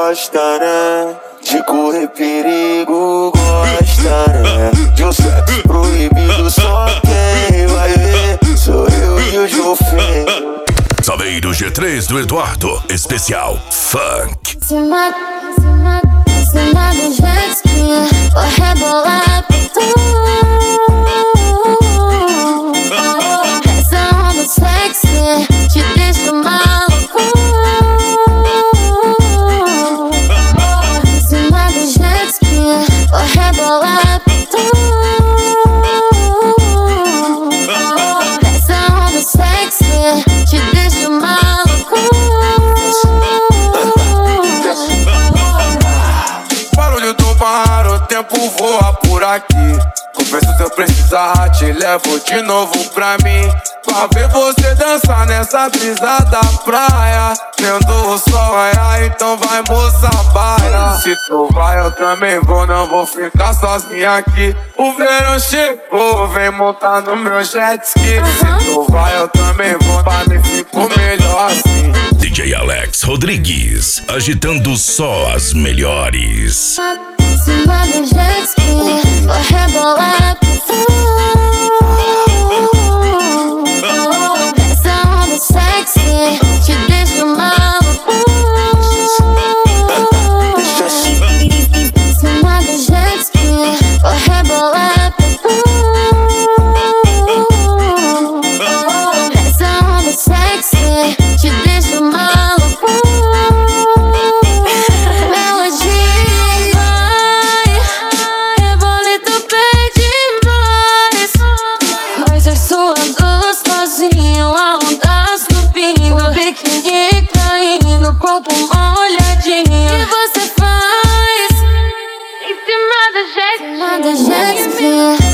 gosta, né? De correr perigo, gosta, né? De um sexo proibido, só quem vai ver sou eu e o Jofim. Salve do G3 do Eduardo, especial Funk. Cima do jet ski, vou rebolar por tu. Essa onda sexy te deixa maluco. Cima do jet ski, vou rebolar por tu. Essa onda sexy te deixa maluco. Barulho do mar, o tempo voa por aqui. Confesso, se eu precisar, te levo de novo pra mim. Pra ver você dançar nessa brisa da praia, vendo o sol raiar, então vai, moça, baila. Se tu vai, eu também vou, não vou ficar sozinha aqui. O verão chegou, vem montar no meu jet ski. Se tu vai, eu também vou, pra mim fico melhor assim. DJ Alex Rodrigues, agitando só as melhores. Cima do jet ski, vou rebolar por tu. Essa onda sexy te deixa maluco. Cima do jet ski, vou rebolar por tu. Essa onda sexy te deixa maluco. Corpo molhadinho, e você faz em cima da jet ski.